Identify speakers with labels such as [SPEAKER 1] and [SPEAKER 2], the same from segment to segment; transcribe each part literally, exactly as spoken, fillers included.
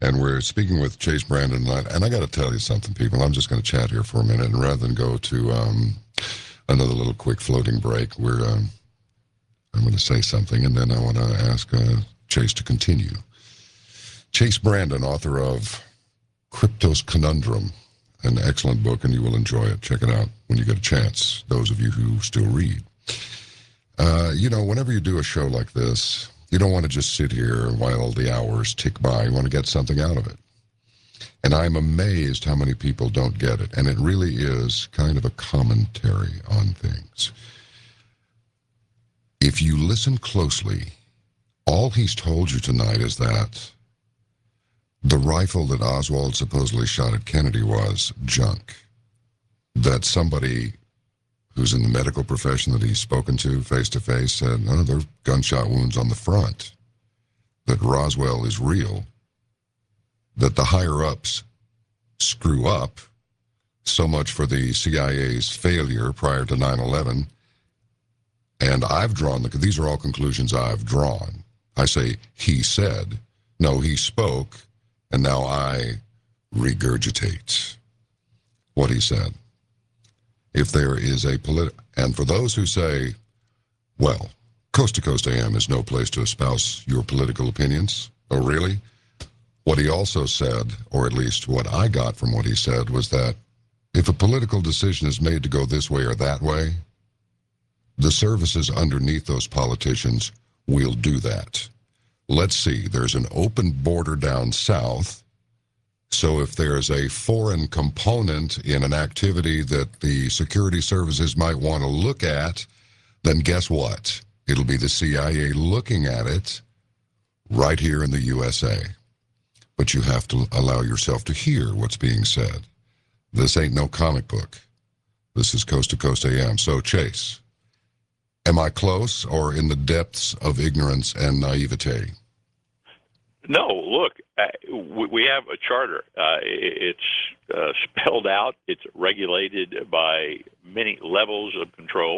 [SPEAKER 1] And we're speaking with Chase Brandon tonight. And I got to tell you something, people. I'm just going to chat here for a minute. And rather than go to um, another little quick floating break, we're, um, I'm going to say something, and then I want to ask uh, Chase to continue. Chase Brandon, author of Crypto's Conundrum, an excellent book, and you will enjoy it. Check it out when you get a chance, those of you who still read. Uh, you know, whenever you do a show like this, you don't want to just sit here while the hours tick by. You want to get something out of it. And I'm amazed how many people don't get it. And it really is kind of a commentary on things. If you listen closely, all he's told you tonight is that the rifle that Oswald supposedly shot at Kennedy was junk. That somebody who's in the medical profession that he's spoken to face-to-face said, no, there are gunshot wounds on the front, that Roswell is real, that the higher-ups screw up, so much for the C I A's failure prior to nine eleven, and I've drawn, the, these are all conclusions I've drawn. I say, he said, no, he spoke, and now I regurgitate what he said. If there is a polit, and for those who say, well, Coast to Coast A M is no place to espouse your political opinions, oh really? What he also said, or at least what I got from what he said, was that if a political decision is made to go this way or that way, the services underneath those politicians will do that. Let's see, there's an open border down south. So if there's a foreign component in an activity that the security services might want to look at, then guess what? It'll be the C I A looking at it right here in the U S A. But you have to allow yourself to hear what's being said. This ain't no comic book. This is Coast to Coast A M. So, Chase, am I close or in the depths of ignorance and naivete?
[SPEAKER 2] No, look, uh, we, we have a charter. Uh, it's uh, spelled out. It's regulated by many levels of control.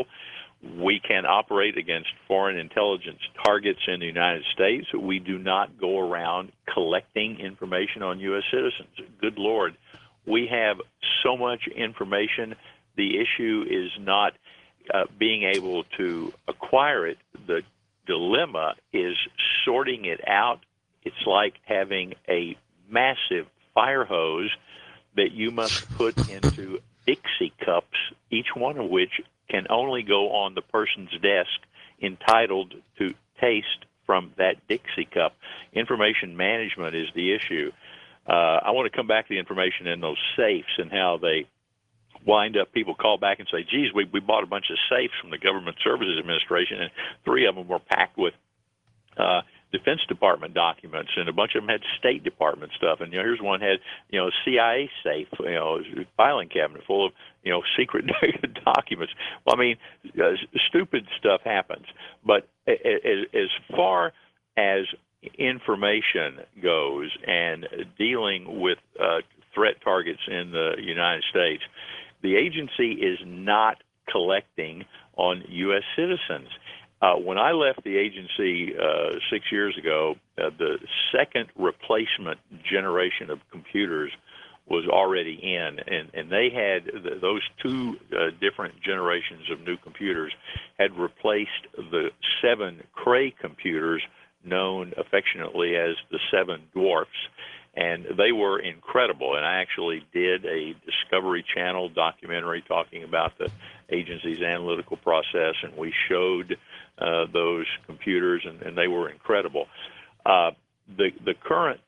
[SPEAKER 2] We can operate against foreign intelligence targets in the United States. We do not go around collecting information on U S citizens. Good Lord, we have so much information. The issue is not uh, being able to acquire it. The dilemma is sorting it out. It's like having a massive fire hose that you must put into Dixie cups, each one of which can only go on the person's desk entitled to taste from that Dixie cup. Information management is the issue. Uh, I want to come back to the information in those safes and how they wind up, people call back and say, geez, we, we bought a bunch of safes from the Government Services Administration, and three of them were packed with uh, Defense Department documents, and a bunch of them had State Department stuff. And you know, here's one had, you know, C I A safe, you know, filing cabinet full of, you know, secret documents. Well, I mean, uh, stupid stuff happens. But as, as far as information goes and dealing with uh, threat targets in the United States, the agency is not collecting on U S citizens. Uh, when I left the agency uh, six years ago, uh, the second replacement generation of computers was already in, and, and they had th- those two uh, different generations of new computers had replaced the seven Cray computers known affectionately as the Seven Dwarfs, and they were incredible. And I actually did a Discovery Channel documentary talking about the agency's analytical process, and we showed uh, those computers, and, and they were incredible. Uh, the the current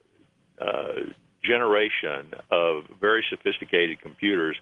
[SPEAKER 2] uh, generation of very sophisticated computers,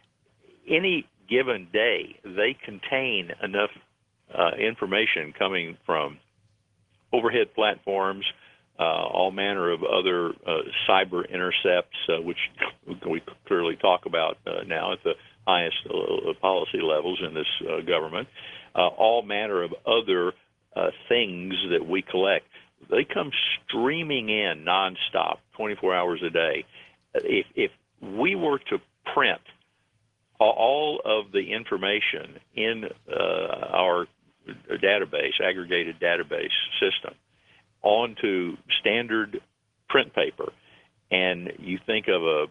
[SPEAKER 2] any given day, they contain enough uh, information coming from overhead platforms, uh, all manner of other uh, cyber intercepts, uh, which we clearly talk about uh, now at the highest uh, policy levels in this uh, government, uh, all manner of other uh, things that we collect. They come streaming in nonstop, twenty-four hours a day. If, if we were to print all of the information in uh, our database, aggregated database system, onto standard print paper, and you think of a,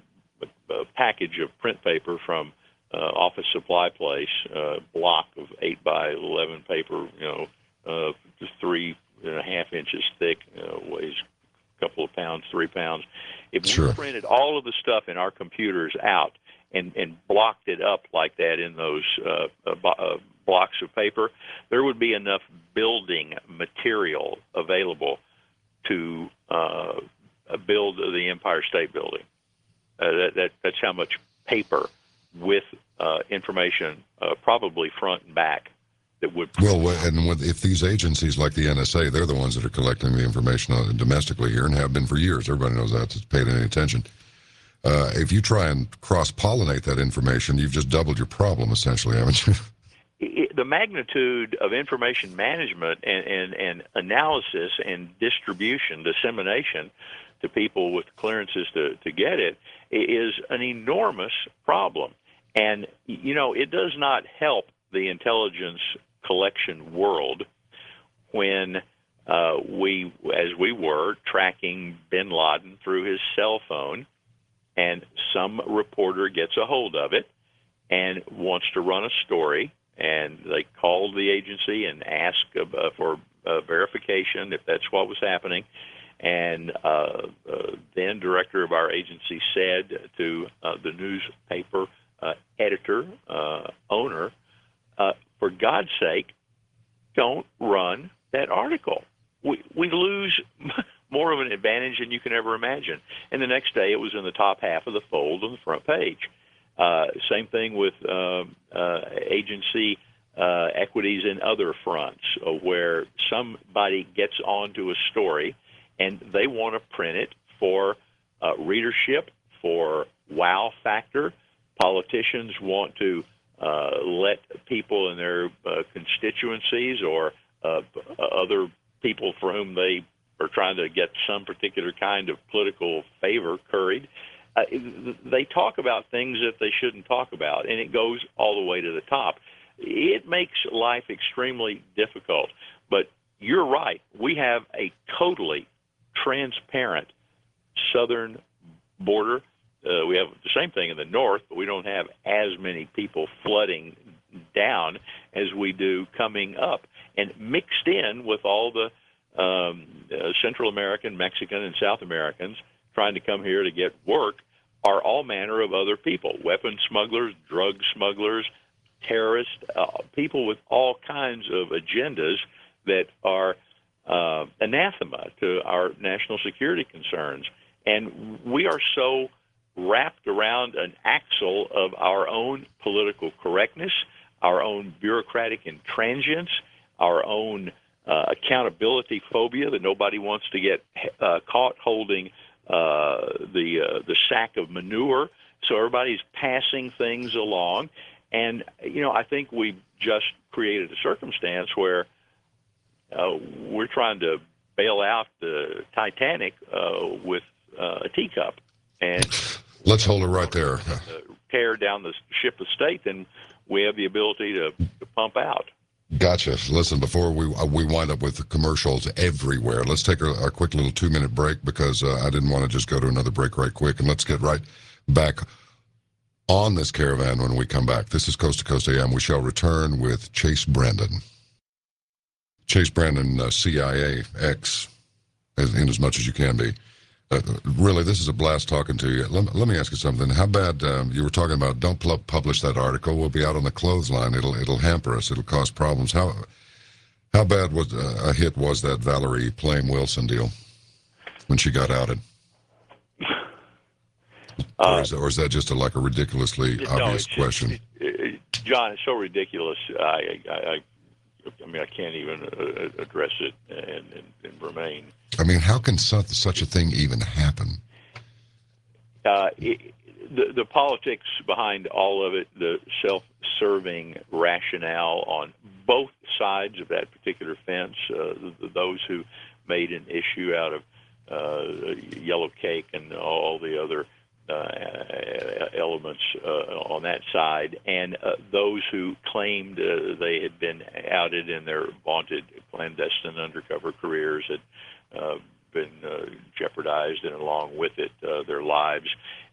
[SPEAKER 2] a package of print paper from uh, office supply place, uh, block of eight by eleven paper, you know, uh, just three and a half inches thick, uh, weighs a couple of pounds, three pounds. If
[SPEAKER 1] Sure.
[SPEAKER 2] we printed all of the stuff in our computers out and, and blocked it up like that in those uh, uh, uh, blocks of paper, there would be enough building material available to uh, build the Empire State Building. Uh, that, that, that's how much paper with uh, information, uh, probably front and back, that would.
[SPEAKER 1] Well, and with, if these agencies like the N S A, they're the ones that are collecting the information on, domestically here and have been for years. Everybody knows that. It's paid any attention. Uh, if you try and cross-pollinate that information, you've just doubled your problem, essentially, haven't you?
[SPEAKER 2] It, the magnitude of information management and, and, and analysis and distribution, dissemination to people with clearances to, to get it is an enormous problem. And, you know, it does not help the intelligence collection world when uh, we, as we were, tracking bin Laden through his cell phone, and some reporter gets a hold of it and wants to run a story, and they call the agency and ask uh, for uh, verification if that's what was happening. And uh, uh, then director of our agency said to uh, the newspaper uh, editor, uh, owner, uh, for God's sake, don't run that article. We, we lose more of an advantage than you can ever imagine. And the next day it was in the top half of the fold on the front page. Uh, same thing with uh, uh, agency uh, equities in other fronts, uh, where somebody gets onto a story and they want to print it for uh, readership, for wow factor. Politicians want to uh, let people in their uh, constituencies or uh, other people for whom they are trying to get some particular kind of political favor curried. Uh, they talk about things that they shouldn't talk about, and it goes all the way to the top. It makes life extremely difficult, but you're right. We have a totally transparent southern border. Uh, we have the same thing in the north, but we don't have as many people flooding down as we do coming up. And mixed in with all the um, uh, Central American, Mexican, and South Americans trying to come here to get work are all manner of other people, weapon smugglers, drug smugglers, terrorists, uh, people with all kinds of agendas that are uh, anathema to our national security concerns. And we are so wrapped around an axle of our own political correctness, our own bureaucratic intransigence, our own uh, accountability phobia that nobody wants to get uh, caught holding uh, the uh, the sack of manure. So everybody's passing things along. And, you know, I think we just created a circumstance where uh, we're trying to bail out the Titanic uh, with uh, a teacup. And
[SPEAKER 1] let's hold it right there.
[SPEAKER 2] Uh, tear down the ship of state, then we have the ability to, to pump out.
[SPEAKER 1] Gotcha. Listen, before we uh, we wind up with commercials everywhere, let's take a, a quick little two-minute break because uh, I didn't want to just go to another break right quick, and let's get right back on this caravan when we come back. This is Coast to Coast A M. We shall return with Chase Brandon. Chase Brandon, uh, C I A, ex, as, in as much as you can be. Uh, really, this is a blast talking to you. Let, let me ask you something. How bad, um, you were talking about, don't pl- publish that article. We'll be out on the clothesline. It'll it'll hamper us. It'll cause problems. How how bad was uh, a hit was that Valerie Plame Wilson deal when she got outed?
[SPEAKER 2] Uh,
[SPEAKER 1] or, is that, or is that just a, like a ridiculously
[SPEAKER 2] no,
[SPEAKER 1] obvious
[SPEAKER 2] it's,
[SPEAKER 1] question?
[SPEAKER 2] It, it, John, it's so ridiculous. I, I, I, I mean, I can't even uh, address it and, and, and remain.
[SPEAKER 1] I mean, how can such, such a thing even happen?
[SPEAKER 2] Uh, it, the, the politics behind all of it, the self-serving rationale on both sides of that particular fence, uh, the, those who made an issue out of uh, yellow cake and all the other uh, elements uh, on that side, and uh, those who claimed uh, they had been outed in their vaunted clandestine undercover careers at uh, been uh, jeopardized, and along with it, uh, their lives.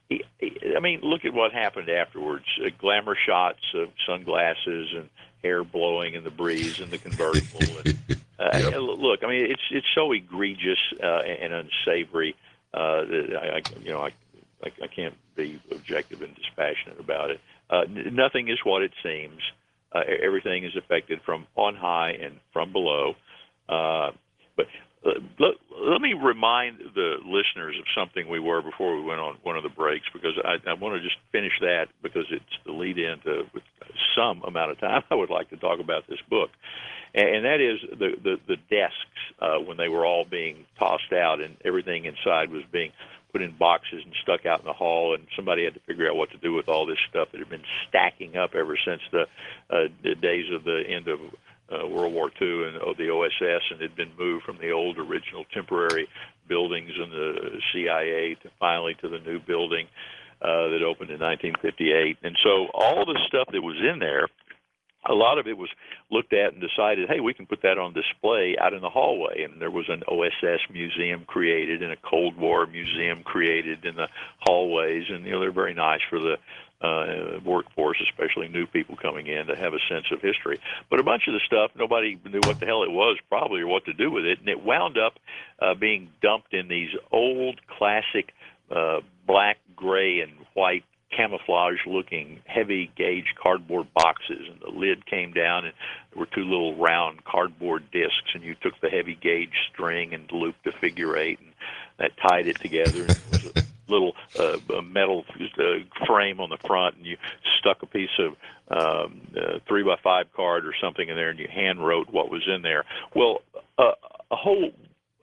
[SPEAKER 2] I mean, look at what happened afterwards. Uh, glamour shots of sunglasses and hair blowing in the breeze in the convertible. and, uh,
[SPEAKER 1] Yep.
[SPEAKER 2] Look, I mean, it's it's so egregious uh, and unsavory uh, that I, I, you know, I, I, I can't be objective and dispassionate about it. Uh, n- nothing is what it seems. Uh, everything is affected from on high and from below. Uh, but uh, let, let me remind the listeners of something we were before we went on one of the breaks, because I, I want to just finish that because it's the lead in to with some amount of time I would like to talk about this book. And, and that is the, the, the desks uh, when they were all being tossed out and everything inside was being put in boxes and stuck out in the hall, and somebody had to figure out what to do with all this stuff that had been stacking up ever since the, uh, the days of the end of Uh, World War Two and oh, the O S S, and had been moved from the old original temporary buildings in the C I A to finally to the new building uh, that opened in nineteen fifty-eight. And so all the stuff that was in there, a lot of it was looked at and decided, hey, we can put that on display out in the hallway. And there was an O S S museum created and a Cold War museum created in the hallways. And, you know, they're very nice for the uh, workforce, especially new people coming in, to have a sense of history. But a bunch of the stuff, nobody knew what the hell it was probably or what to do with it. And it wound up uh, being dumped in these old classic uh, black, gray, and white camouflage-looking heavy-gauge cardboard boxes, and the lid came down, and there were two little round cardboard discs, and you took the heavy-gauge string and looped a figure eight, and that tied it together, and there was a little uh, a metal uh, frame on the front, and you stuck a piece of um, uh, three by five card or something in there, and you hand wrote what was in there. Well, uh, a whole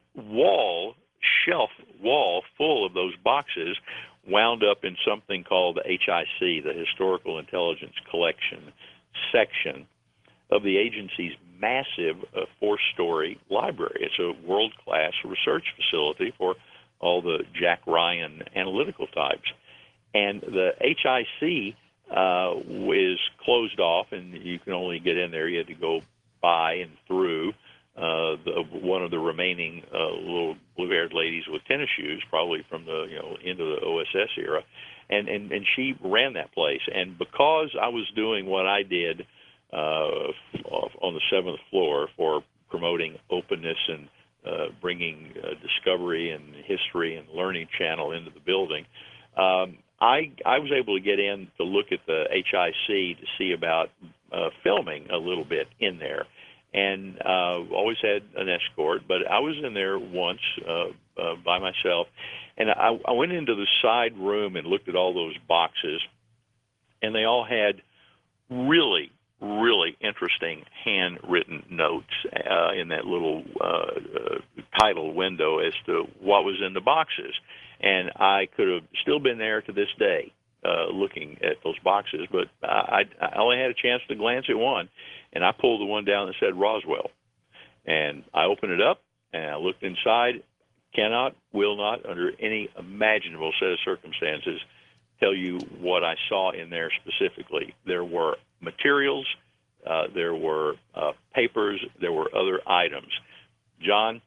[SPEAKER 2] wall, shelf wall full of those boxes wound up in something called the H I C, the Historical Intelligence Collection section of the agency's massive uh, four-story library. It's a world-class research facility for all the Jack Ryan analytical types. And the H I C uh, is closed off, and you can only get in there. You had to go by and through Uh, the, one of the remaining uh, little blue-haired ladies with tennis shoes, probably from the you know end of the O S S era, and, and, and she ran that place. And because I was doing what I did uh, on the seventh floor for promoting openness and uh, bringing uh, discovery and history and learning channel into the building, um, I I was able to get in to look at the H I C to see about uh, filming a little bit in there. And uh, always had an escort, but I was in there once uh, uh, by myself, and I, I went into the side room and looked at all those boxes, and they all had really, really interesting handwritten notes uh, in that little uh, uh, title window as to what was in the boxes. And I could have still been there to this day uh, looking at those boxes, but I, I only had a chance to glance at one. And I pulled the one down that said Roswell. And I opened it up, and I looked inside. Cannot, will not, under any imaginable set of circumstances, tell you what I saw in there specifically. There were materials, uh, there were uh, papers, there were other items. John,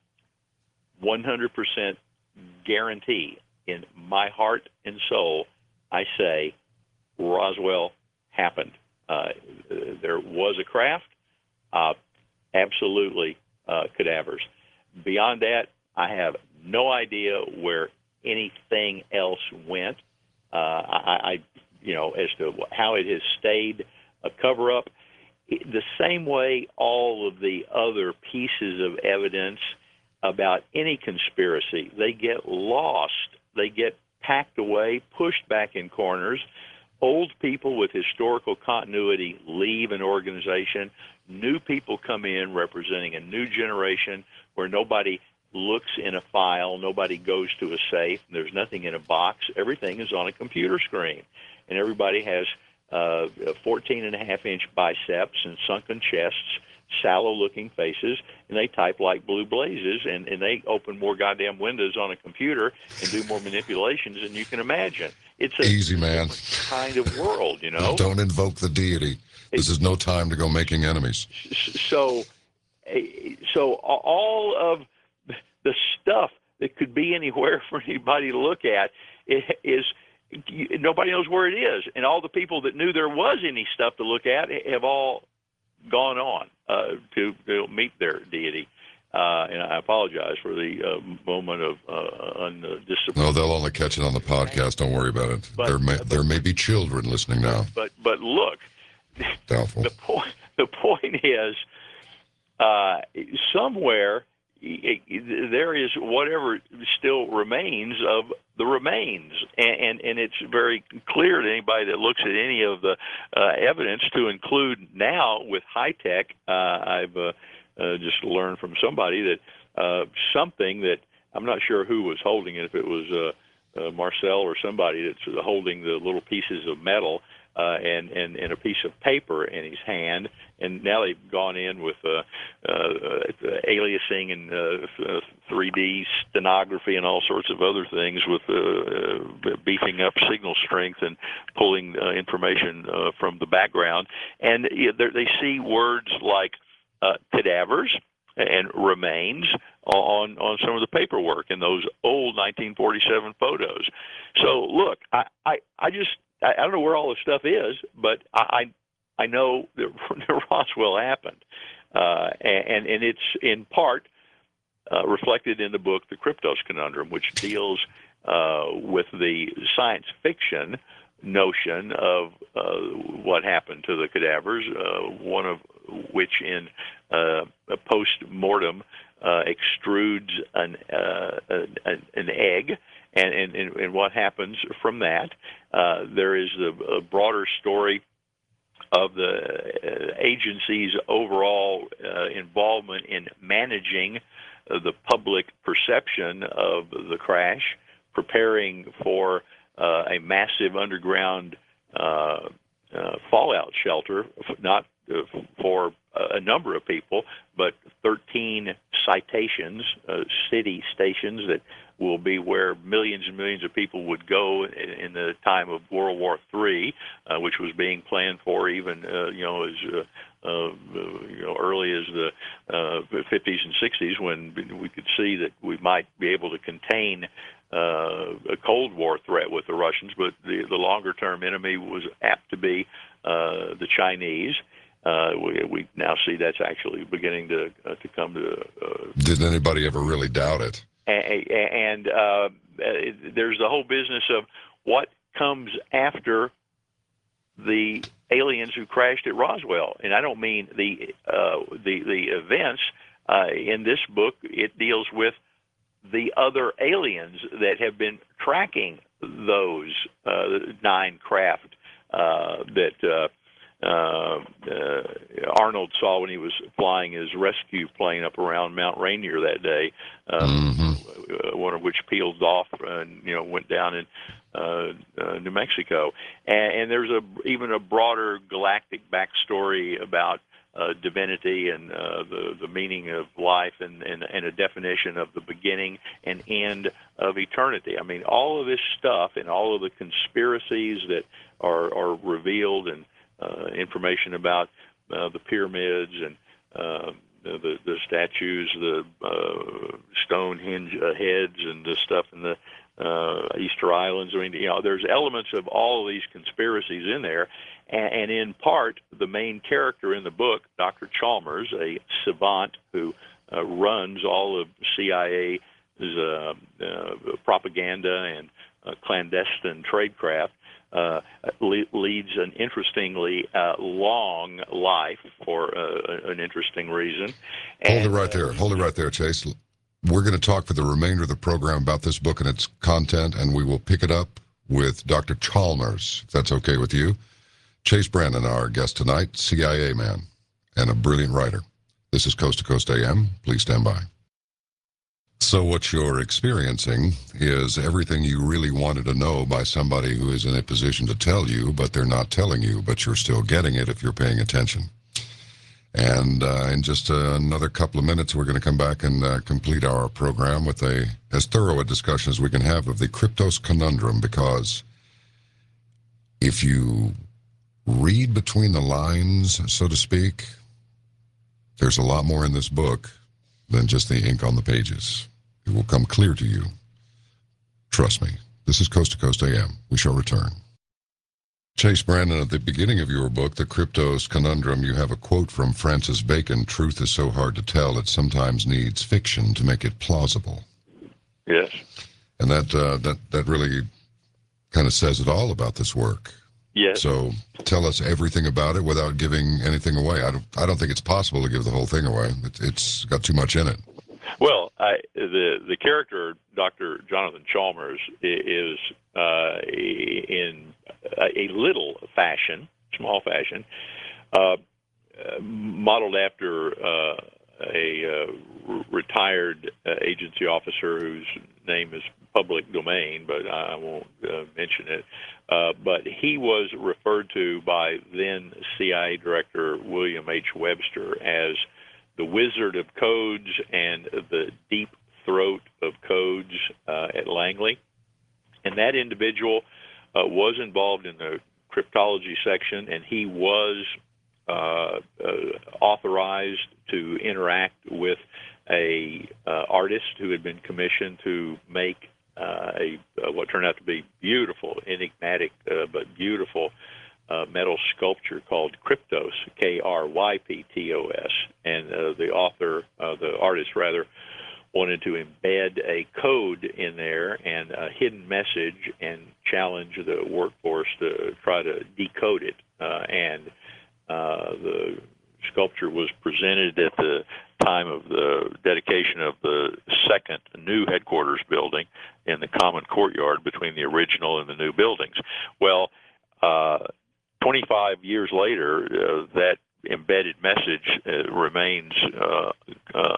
[SPEAKER 2] one hundred percent guarantee in my heart and soul, I say Roswell happened. Uh, there was a craft, uh, absolutely uh, cadavers. Beyond that, I have no idea where anything else went. Uh, I, I, you know, as to how it has stayed a cover-up. The same way all of the other pieces of evidence about any conspiracy, they get lost, they get packed away, pushed back in corners. Old people with historical continuity leave an organization. New people come in representing a new generation where nobody looks in a file, nobody goes to a safe, there's nothing in a box. Everything is on a computer screen. And everybody has uh, fourteen and a half inch biceps and sunken chests, sallow-looking faces, and they type like blue blazes, and, and they open more goddamn windows on a computer and do more manipulations than you can imagine. It's a
[SPEAKER 1] Easy, man.
[SPEAKER 2] kind of world, you know?
[SPEAKER 1] Don't invoke the deity. This is no time to go making enemies.
[SPEAKER 2] So, so all of the stuff that could be anywhere for anybody to look at is nobody knows where it is. And all the people that knew there was any stuff to look at have all gone on uh, to, to meet their deity. Uh, and I apologize for the uh, moment of uh, undiscipline.
[SPEAKER 1] No, they'll only catch it on the podcast. Don't worry about it. But, there may but, there may be children listening now.
[SPEAKER 2] But but look,
[SPEAKER 1] doubtful.
[SPEAKER 2] The point the point is uh, somewhere it, it, there is whatever still remains of the remains, and, and and it's very clear to anybody that looks at any of the uh, evidence to include now with high tech. Uh, I've uh, Uh, just learned from somebody that uh, something that I'm not sure who was holding it, if it was uh, uh, Marcel or somebody that's holding the little pieces of metal uh, and, and, and a piece of paper in his hand. And now they've gone in with uh, uh, aliasing and uh, three D stenography and all sorts of other things with uh, uh, beefing up signal strength and pulling uh, information uh, from the background. And you know, they see words like Uh, cadavers and remains on on some of the paperwork in those old nineteen forty-seven photos. So look, I, I, I just I don't know where all this stuff is, but I I know that Roswell happened, uh, and and it's in part uh, reflected in the book The Kryptos Conundrum, which deals uh, with the science fiction notion of uh, what happened to the cadavers, uh, one of which in uh, a post-mortem uh, extrudes an, uh, an, an egg, and, and, and what happens from that. Uh, there is a, a broader story of the uh, agency's overall uh, involvement in managing uh, the public perception of the crash, preparing for uh, a massive underground uh, uh, fallout shelter, not uh, for a number of people, but thirteen citations, uh, city stations that will be where millions and millions of people would go in, in the time of World War Three, uh, which was being planned for even, uh, you know, as uh, uh, you know, early as the uh, fifties and sixties, when we could see that we might be able to contain uh, a Cold War threat with the Russians, but the, the longer-term enemy was apt to be uh, the Chinese. Uh, we, we now see that's actually beginning to uh, to come to. Uh,
[SPEAKER 1] Did anybody ever really doubt it?
[SPEAKER 2] And, and uh, there's the whole business of what comes after the aliens who crashed at Roswell, and I don't mean the uh, the the events. Uh, in this book, it deals with the other aliens that have been tracking those uh, nine craft uh, that. Uh, Uh, uh, Arnold saw when he was flying his rescue plane up around Mount Rainier that day, uh, mm-hmm. one of which peeled off and you know went down in uh, uh, New Mexico. And, and there's a even a broader galactic backstory about uh, divinity and uh, the the meaning of life and, and and a definition of the beginning and end of eternity. I mean, all of this stuff and all of the conspiracies that are are revealed and Uh, information about uh, the pyramids and uh, the, the statues, the uh, Stonehenge uh, heads, and the stuff in the uh, Easter Islands. I mean, you know, there's elements of all of these conspiracies in there, and, and in part, the main character in the book, Doctor Chalmers, a savant who uh, runs all of C I A's uh, uh, propaganda and uh, clandestine tradecraft. Uh, le- leads an interestingly uh, long life for uh, an interesting reason. And,
[SPEAKER 1] Hold it right there. Hold it right there, Chase. We're going to talk for the remainder of the program about this book and its content, and we will pick it up with Doctor Chalmers, if that's okay with you. Chase Brandon, our guest tonight, C I A man and a brilliant writer. This is Coast to Coast A M. Please stand by. So what you're experiencing is everything you really wanted to know by somebody who is in a position to tell you, but they're not telling you, but you're still getting it if you're paying attention. And uh, in just uh, another couple of minutes, we're going to come back and uh, complete our program with a as thorough a discussion as we can have of the Kryptos Conundrum, because if you read between the lines, so to speak, there's a lot more in this book than just the ink on the pages. It will come clear to you. Trust me. This is Coast to Coast A M. We shall return. Chase Brandon, at the beginning of your book, The Kryptos Conundrum, you have a quote from Francis Bacon: "Truth is so hard to tell, it sometimes needs fiction to make it plausible."
[SPEAKER 2] Yes.
[SPEAKER 1] And that uh, that that really kind of says it all about this work.
[SPEAKER 2] Yes.
[SPEAKER 1] So tell us everything about it without giving anything away. I don't, I don't think it's possible to give the whole thing away. It, it's got too much in it.
[SPEAKER 2] Well, I, the the character Doctor Jonathan Chalmers is uh, in a little fashion, small fashion, uh, modeled after uh, a uh, retired uh, agency officer whose name is public domain, but I won't uh, mention it. Uh, but he was referred to by then C I A Director William H. Webster as the Wizard of Codes and the Deep Throat of Codes uh, at Langley. And that individual uh, was involved in the cryptology section, and he was uh, uh, authorized to interact with a uh, artist who had been commissioned to make uh, a uh, what turned out to be beautiful, enigmatic, uh, but beautiful Uh, metal sculpture called Kryptos, K R Y P T O S, and uh, the author, uh, the artist rather, wanted to embed a code in there and a hidden message and challenge the workforce to try to decode it. Uh, and uh, the sculpture was presented at the time of the dedication of the second new headquarters building in the common courtyard between the original and the new buildings. Well, uh, twenty-five years later, uh, that embedded message uh, remains uh, uh,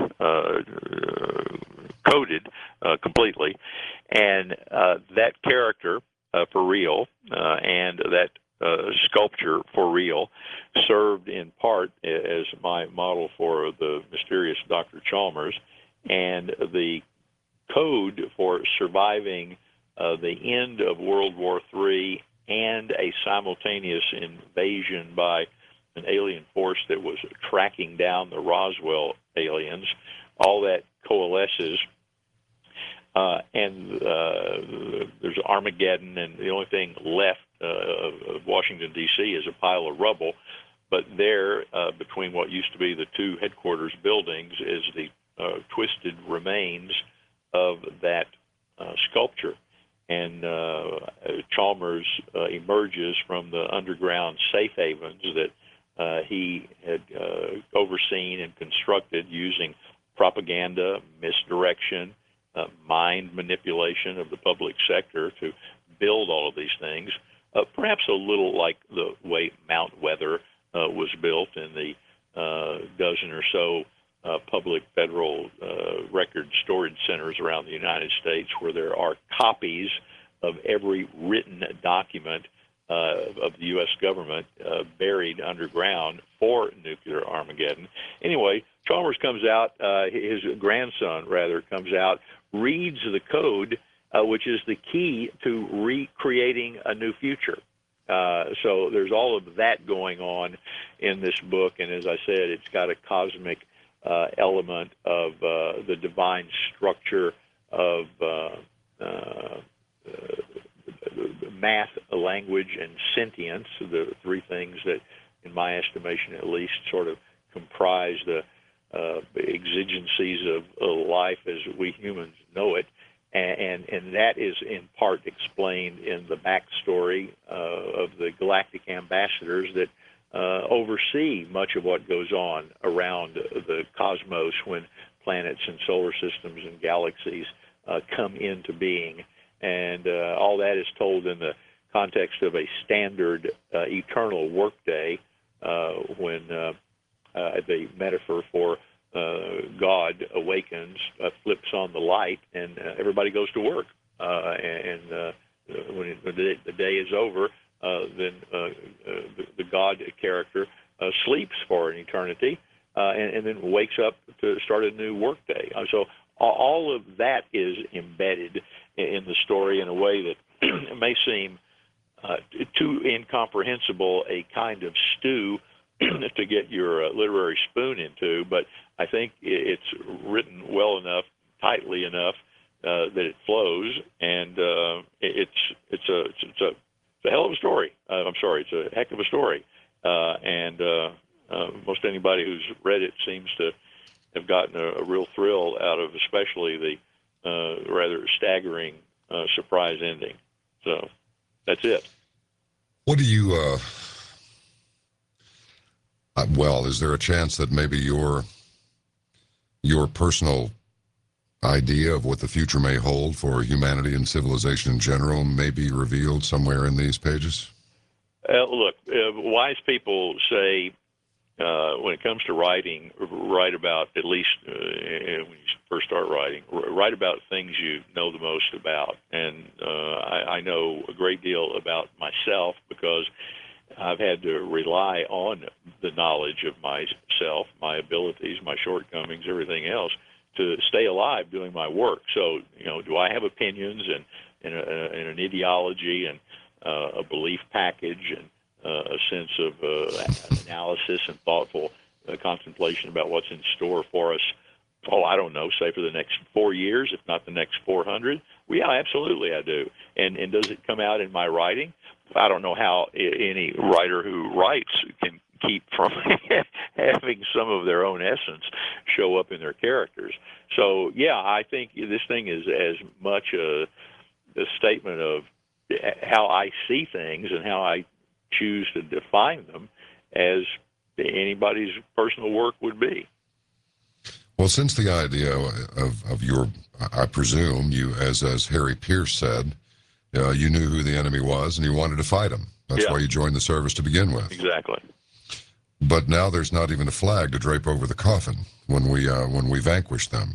[SPEAKER 2] uncoded uh, uh, completely, and uh, that character uh, for real uh, and that uh, sculpture for real served in part as my model for the mysterious Doctor Chalmers, and the code for surviving uh, the end of World War Three and a simultaneous invasion by an alien force that was tracking down the Roswell aliens. All that coalesces, uh, and uh, there's Armageddon, and the only thing left uh, of Washington, D C is a pile of rubble. But there, uh, between what used to be the two headquarters buildings, is the uh, twisted remains of that uh, sculpture. And uh, Chalmers uh, emerges from the underground safe havens that uh, he had uh, overseen and constructed using propaganda, misdirection, uh, mind manipulation of the public sector to build all of these things, uh, perhaps a little like the way Mount Weather uh, was built in the uh, dozen or so Uh, public federal uh, record storage centers around the United States, where there are copies of every written document uh, of the U S government uh, buried underground for nuclear Armageddon. Anyway, Chalmers comes out, uh, his grandson, rather, comes out, reads the code, uh, which is the key to recreating a new future. Uh, so there's all of that going on in this book, and as I said, it's got a cosmic Uh, element of uh, the divine structure of uh, uh, math, language, and sentience, the three things that, in my estimation at least, sort of comprise the uh, exigencies of, of life as we humans know it. And, and, and that is in part explained in the backstory uh, of the galactic ambassadors that Uh, oversee much of what goes on around the cosmos when planets and solar systems and galaxies uh, come into being. And uh, all that is told in the context of a standard uh, eternal workday uh, when uh, uh, the metaphor for uh, God awakens, uh, flips on the light, and uh, everybody goes to work. Uh, and uh, when it, the day is over, Uh, then uh, uh, the, the God character uh, sleeps for an eternity uh, and, and then wakes up to start a new workday. Uh, so all of that is embedded in the story in a way that may seem uh, too incomprehensible, a kind of stew to get your uh, literary spoon into, but I think it's written well enough tightly enough uh, that it flows, and uh, it's it's a it's, it's a it's a hell of a story. Uh, I'm sorry, it's a heck of a story, uh, and uh, uh, most anybody who's read it seems to have gotten a, a real thrill out of, especially the uh, rather staggering uh, surprise ending. So that's it.
[SPEAKER 1] What do you? Uh, uh, well, is there a chance that maybe your your personal idea of what the future may hold for humanity and civilization in general may be revealed somewhere in these pages?
[SPEAKER 2] Uh, look, uh, wise people say uh, when it comes to writing, write about, at least uh, when you first start writing, write about things you know the most about. And uh, I, I know a great deal about myself because I've had to rely on the knowledge of myself, my abilities, my shortcomings, everything else, to stay alive doing my work. So, you know, do I have opinions and, and, a, and an ideology and uh, a belief package and uh, a sense of uh, analysis and thoughtful uh, contemplation about what's in store for us? Oh, I don't know, say for the next four years, if not the next four hundred? Well, yeah, absolutely I do. And, and does it come out in my writing? I don't know how any writer who writes can keep from having some of their own essence show up in their characters. So, yeah, I think this thing is as much a, a statement of how I see things and how I choose to define them as anybody's personal work would be.
[SPEAKER 1] Well, since the idea of, of your, I presume, you, as, as Harry Pierce said, uh, you knew who the enemy was and you wanted to fight him. That's
[SPEAKER 2] Yeah.
[SPEAKER 1] why you joined the service to begin with.
[SPEAKER 2] Exactly.
[SPEAKER 1] But now there's not even a flag to drape over the coffin when we uh, when we vanquish them.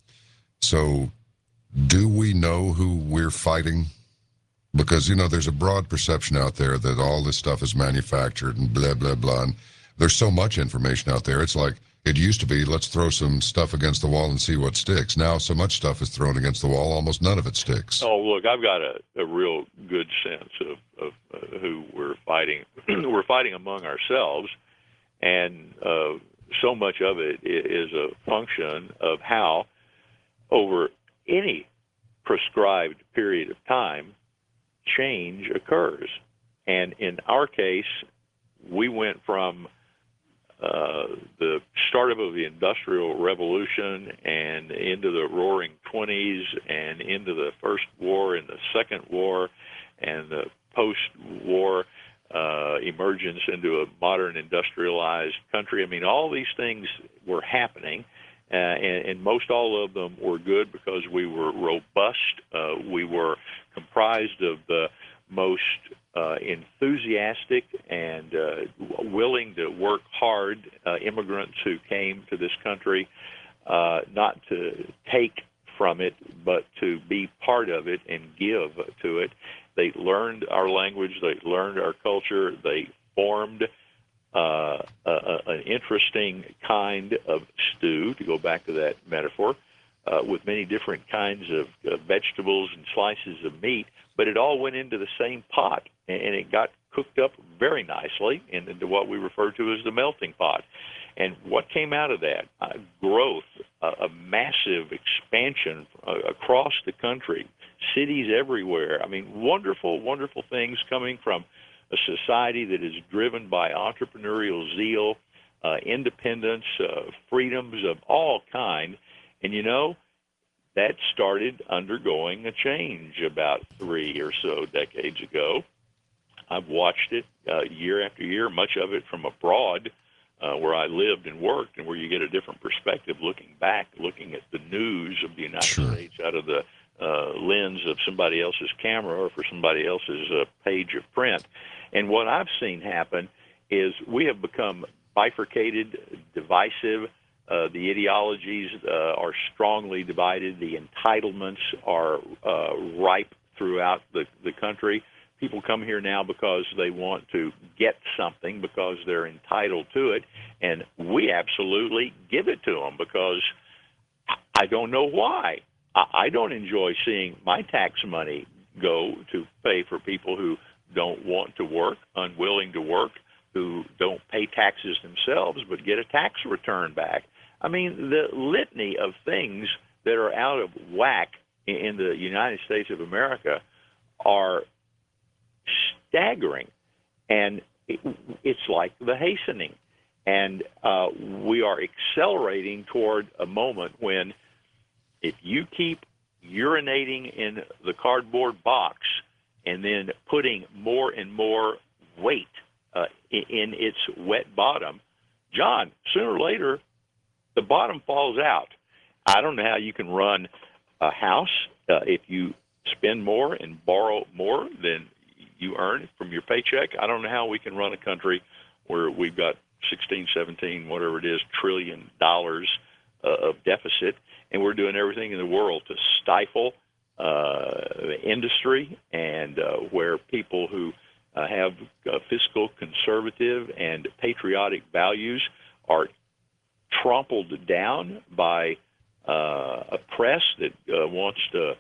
[SPEAKER 1] So do we know who we're fighting? Because, you know, there's a broad perception out there that all this stuff is manufactured and blah, blah, blah. And there's so much information out there. It's like it used to be, let's throw some stuff against the wall and see what sticks. Now so much stuff is thrown against the wall, almost none of it sticks.
[SPEAKER 2] Oh, look, I've got a, a real good sense of, of uh, who we're fighting. We're fighting among ourselves. And uh, so much of it is a function of how, over any prescribed period of time, change occurs. And in our case, we went from uh, the startup of the Industrial Revolution and into the Roaring Twenties and into the First War and the Second War and the post-war Uh, emergence into a modern industrialized country. I mean, all these things were happening, uh, and, and most all of them were good because we were robust. Uh, we were comprised of the most uh, enthusiastic and uh, willing to work hard uh, immigrants who came to this country, uh, not to take from it, but to be part of it and give to it. They learned our language. They learned our culture. They formed uh, a, a, an interesting kind of stew, to go back to that metaphor, uh, with many different kinds of uh, vegetables and slices of meat, but it all went into the same pot, and, and it got cooked up very nicely into what we refer to as the melting pot. And what came out of that? Uh, growth, uh, a massive expansion uh, across the country, cities everywhere. I mean, wonderful, wonderful things coming from a society that is driven by entrepreneurial zeal, uh, independence, uh, freedoms of all kind. And, you know, that started undergoing a change about three or so decades ago. I've watched it uh, year after year, much of it from abroad, Uh, where I lived and worked, and where you get a different perspective looking back, looking at the news of the United
[SPEAKER 1] Sure.
[SPEAKER 2] States out of the uh, lens of somebody else's camera or for somebody else's uh, page of print. And what I've seen happen is we have become bifurcated, divisive. Uh, the ideologies uh, are strongly divided. The entitlements are uh, ripe throughout the, the country. People come here now because they want to get something, because they're entitled to it, and we absolutely give it to them because I don't know why. I don't enjoy seeing my tax money go to pay for people who don't want to work, unwilling to work, who don't pay taxes themselves but get a tax return back. I mean, the litany of things that are out of whack in the United States of America are staggering, and it, it's like the hastening. And uh, we are accelerating toward a moment when if you keep urinating in the cardboard box and then putting more and more weight uh, in, in its wet bottom, John, sooner or later, the bottom falls out. I don't know how you can run a house uh, if you spend more and borrow more than you earn from your paycheck. I don't know how we can run a country where we've got sixteen, seventeen, whatever it is, trillion dollars uh, of deficit, and we're doing everything in the world to stifle uh, industry, and uh, where people who uh, have uh, fiscal conservative and patriotic values are trampled down by uh, a press that uh, wants to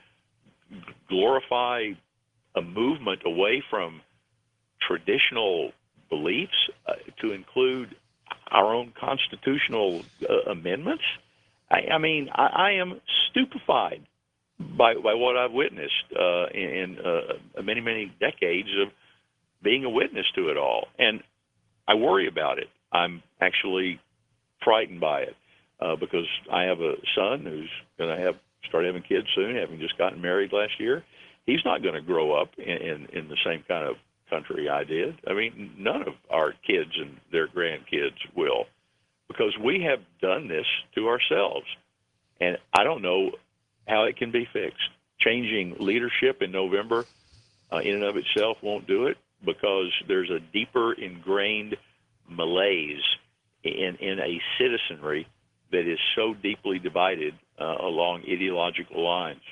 [SPEAKER 2] glorify a movement away from traditional beliefs uh, to include our own constitutional uh, amendments. I, I mean, I, I am stupefied by, by what I've witnessed uh, in uh, many, many decades of being a witness to it all. And I worry about it. I'm actually frightened by it uh, because I have a son who's going to have start having kids soon, having just gotten married last year. He's not going to grow up in, in, in the same kind of country I did. I mean, none of our kids and their grandkids will, because we have done this to ourselves. And I don't know how it can be fixed. Changing leadership in November uh, in and of itself won't do it, because there's a deeper ingrained malaise in, in a citizenry that is so deeply divided uh, along ideological lines.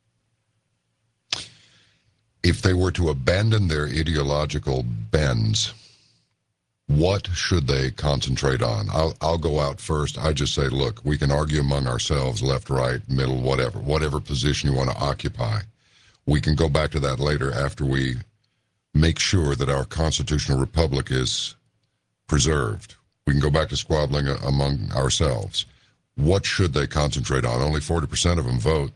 [SPEAKER 1] If they were to abandon their ideological bends, what should they concentrate on? I'll, I'll go out first. I just say, look, we can argue among ourselves, left, right, middle, whatever, whatever position you want to occupy. We can go back to that later after we make sure that our constitutional republic is preserved. We can go back to squabbling among ourselves. What should they concentrate on? Only forty percent of them vote.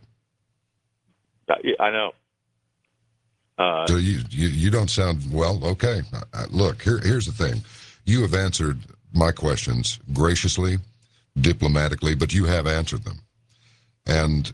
[SPEAKER 2] I know. Uh,
[SPEAKER 1] so you, you you don't sound, well, okay. Look, here here's the thing. You have answered my questions graciously, diplomatically, but you have answered them. And,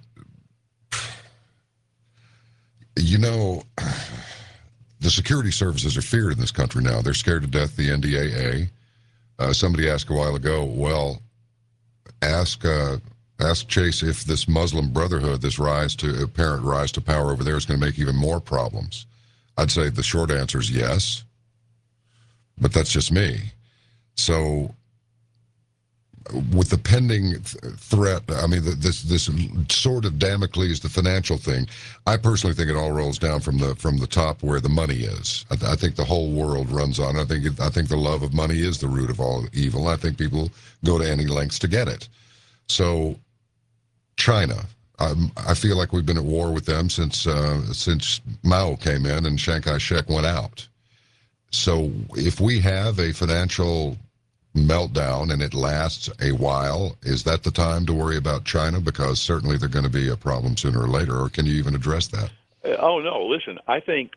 [SPEAKER 1] you know, the security services are feared in this country now. They're scared to death of the N D A A. Uh, somebody asked a while ago, well, ask uh, ask Chase if this Muslim Brotherhood, this rise to apparent rise to power over there, is going to make even more problems. I'd say the short answer is yes, but that's just me. So with the pending th- threat, I mean, the, this this sort of Damocles, the financial thing, I personally think it all rolls down from the from the top where the money is. I, th- I think the whole world runs on. I think it, I think the love of money is the root of all evil. I think people go to any lengths to get it. So, China, um, I feel like we've been at war with them since uh, since Mao came in and Chiang Kai-shek went out. So, if we have a financial meltdown and it lasts a while, is that the time to worry about China? Because certainly they're going to be a problem sooner or later. Or can you even address that?
[SPEAKER 2] Uh, oh no! Listen, I think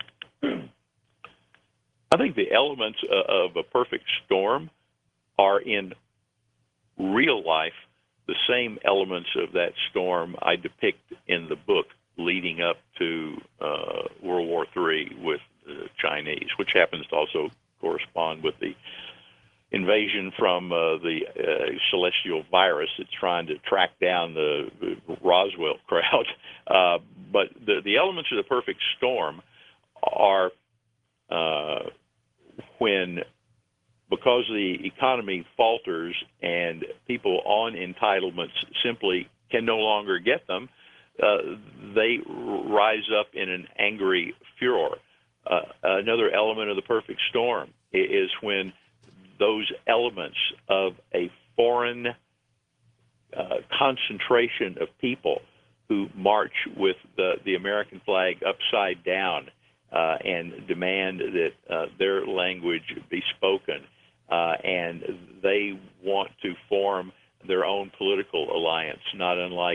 [SPEAKER 2] I think the elements of a perfect storm are in real life the same elements of that storm I depict in the book leading up to uh, World War Three with the Chinese, which happens to also correspond with the invasion from uh, the uh, celestial virus that's trying to track down the, the Roswell crowd. Uh, but the, the elements of the perfect storm are uh, when, because the economy falters and people on entitlements simply can no longer get them, uh, they rise up in an angry furor. Uh, another element of the perfect storm is when those elements of a foreign uh, concentration of people who march with the, the American flag upside down uh, and demand that uh, their language be spoken, uh, and they want to form their own political alliance, not unlike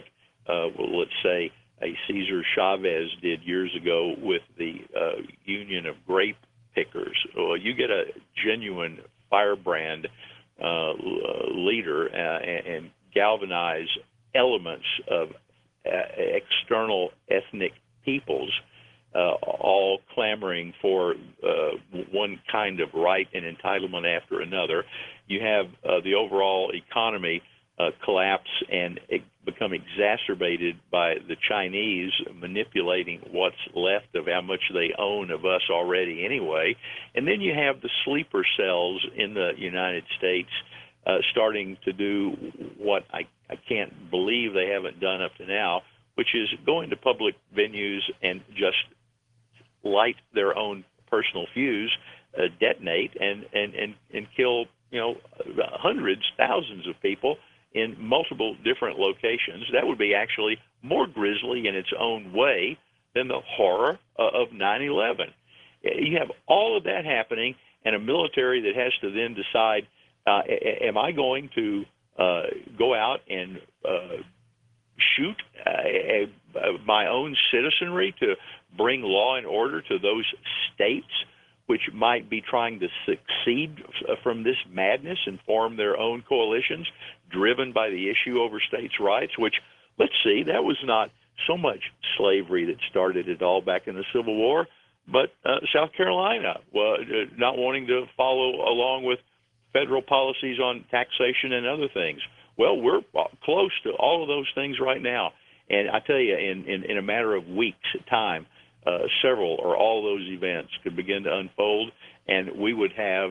[SPEAKER 2] uh, well, let's say, a Cesar Chavez did years ago with the uh, Union of Grape Pickers. Well, you get a genuine firebrand uh, leader uh, and, and galvanize elements of uh, external ethnic peoples, uh, all clamoring for uh, one kind of right and entitlement after another. You have uh, the overall economy uh, collapse and it become exacerbated by the Chinese manipulating what's left of how much they own of us already anyway. And then you have the sleeper cells in the United States uh, starting to do what I, I can't believe they haven't done up to now, which is going to public venues and just light their own personal fuse, uh, detonate, and, and, and, and kill, you know, hundreds, thousands of people in multiple different locations. That would be actually more grisly in its own way than the horror uh, of nine eleven. You have all of that happening, and a military that has to then decide, uh, am I going to uh, go out and uh, shoot uh, a, a, my own citizenry to bring law and order to those states which might be trying to succeed from this madness and form their own coalitions driven by the issue over states' rights, which, let's see, that was not so much slavery that started it all back in the Civil War, but uh, South Carolina uh, not wanting to follow along with federal policies on taxation and other things. Well, we're close to all of those things right now. And I tell you, in, in, in a matter of weeks' time, Uh, several or all those events could begin to unfold, and we would have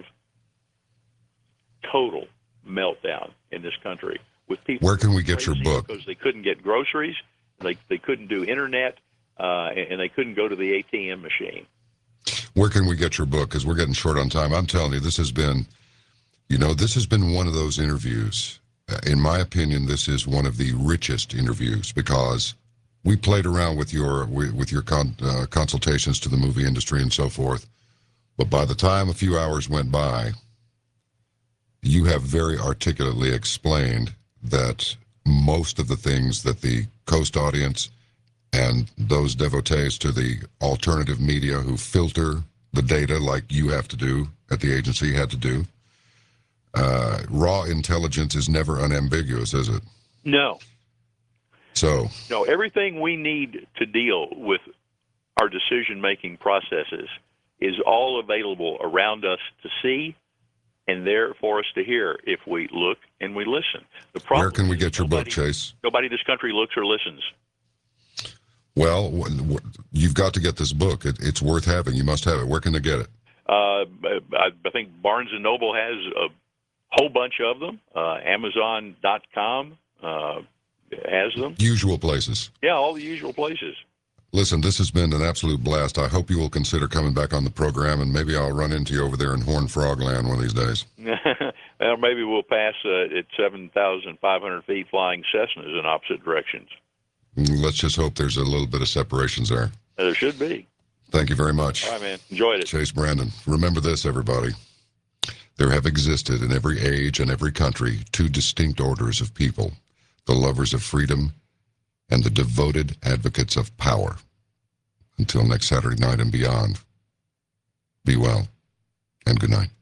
[SPEAKER 2] total meltdown in this country with people.
[SPEAKER 1] Where can we get your book?
[SPEAKER 2] Because they couldn't get groceries, they they couldn't do internet, uh, and they couldn't go to the A T M machine.
[SPEAKER 1] Where can we get your book? Because we're getting short on time. I'm telling you, this has been, you know, this has been one of those interviews. Uh, in my opinion, this is one of the richest interviews because we played around with your with your con, uh, consultations to the movie industry and so forth, but by the time a few hours went by, you have very articulately explained that most of the things that the Coast audience and those devotees to the alternative media who filter the data like you have to do at the agency had to do, uh, raw intelligence is never unambiguous, is it?
[SPEAKER 2] No.
[SPEAKER 1] So,
[SPEAKER 2] no, everything we need to deal with our decision-making processes is all available around us to see and there for us to hear if we look and we listen. The problem
[SPEAKER 1] where can we get your
[SPEAKER 2] nobody,
[SPEAKER 1] book, Chase?
[SPEAKER 2] Nobody in this country looks or listens.
[SPEAKER 1] Well, you've got to get this book. It, it's worth having. You must have it. Where can they get it?
[SPEAKER 2] Uh, I, I think Barnes and Noble has a whole bunch of them. Uh, Amazon dot com. Uh, has them.
[SPEAKER 1] Usual places.
[SPEAKER 2] Yeah, all the usual places.
[SPEAKER 1] Listen, this has been an absolute blast. I hope you will consider coming back on the program, and maybe I'll run into you over there in Horn Frog Land one of these days.
[SPEAKER 2] Well, maybe we'll pass uh, at seven thousand five hundred feet flying Cessnas in opposite directions.
[SPEAKER 1] Let's just hope there's a little bit of separations there.
[SPEAKER 2] There should be.
[SPEAKER 1] Thank you very much.
[SPEAKER 2] All right, man. Enjoyed it.
[SPEAKER 1] Chase Brandon. Remember this, everybody. There have existed in every age and every country two distinct orders of people: the lovers of freedom, and the devoted advocates of power. Until next Saturday night and beyond, be well, and good night.